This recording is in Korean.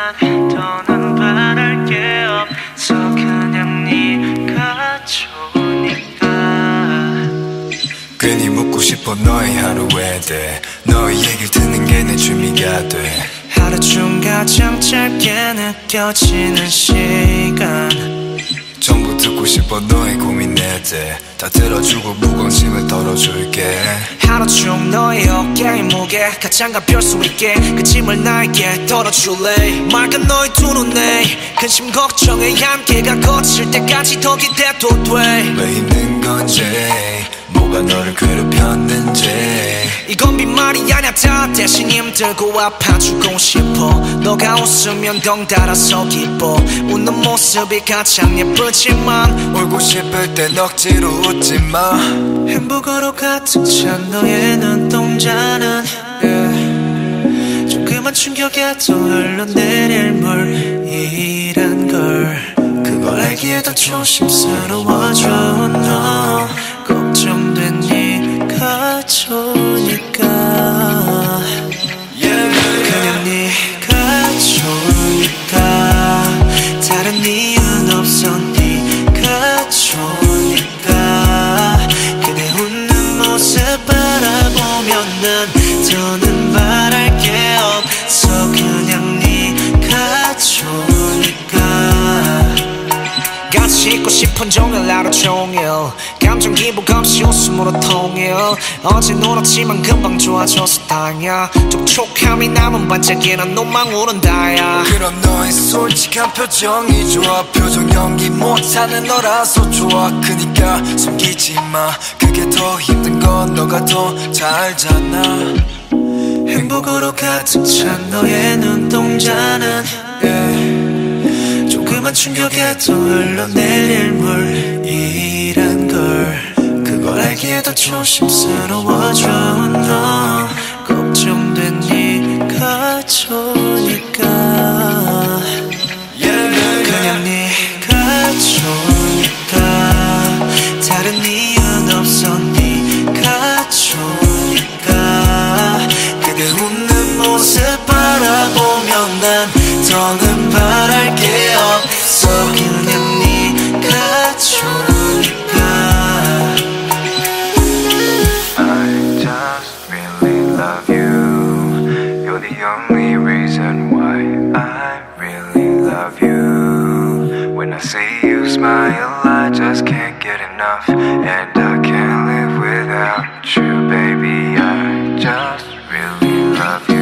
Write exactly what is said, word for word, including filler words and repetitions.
더는 바랄 게 없어 그냥 네가 좋으니까. 괜히 묻고 싶어 너의 하루에 대해 너의 얘기를 듣는 게 내 취미가 돼. 하루 중 가장 짧게 느껴지는 시간 전부 듣고 싶어 너의 고민에 대해 다 들어주고 무거운 짐을 덜어줄게. 하루 중 너의 어깨의 무게 가장 가벼울 수 있게 그 짐을 나에게 덜어줄래. 맑은 너의 두 눈에 근심 걱정에 함께가 거칠 때까지 더 기대도 돼. 왜 힘든 건지 뭐가 너를 괴롭혔는지 이건 빈말이 아냐 다 대신 힘들고 아파주고 싶어. 너가 웃으면 덩달아서 기뻐. 웃는 모습이 가장 예쁘지만 울고 싶을 땐 억지로 웃지마. 행복으로 가득 찬 너의 눈동자는 yeah. 조그만 충격에도 흘러내릴 물이란 걸 그걸 알기에도 조심스러워져. 너 걱정된 네가 좋으니까 그냥 네가 좋으니까 다른 이유는 없어. 네가 좋으니까 그대 웃는 모습 바라보면 난 더는 바랄 게 없어 그냥 네가 좋으니까. 같이 있고 싶은 종일 하루 종일 감정 기복 없이 웃음으로 통일. 어제 울었지만 금방 좋아져서 다행이야. 촉촉함이 남은 반짝이는 눈망울은 다야. 그런 너의 솔직한 표정이 좋아. 표정 연기 못하는 너라서 좋아. 그니까 숨기지 마. 그게 더 힘든 건 너가 더 잘 알잖아. 행복으로 가득 찬 너의 눈동자는 yeah. 조그만 충격에도 흘러내릴 물이란 걸 그걸 알기에도 조심스러워져. 너 걱정된 네가 좋으니까 그냥 네가 좋으니까 다른 이유는 없어. 네가 좋으니까 그대 웃는 모습 바라보면 난 더는 바랄 게 없어 그냥 네가 좋으니까. I just really love you. You're the only reason why I really love you. When I see you smile, I just can't get enough. And I can't live without you, baby. I just really love you.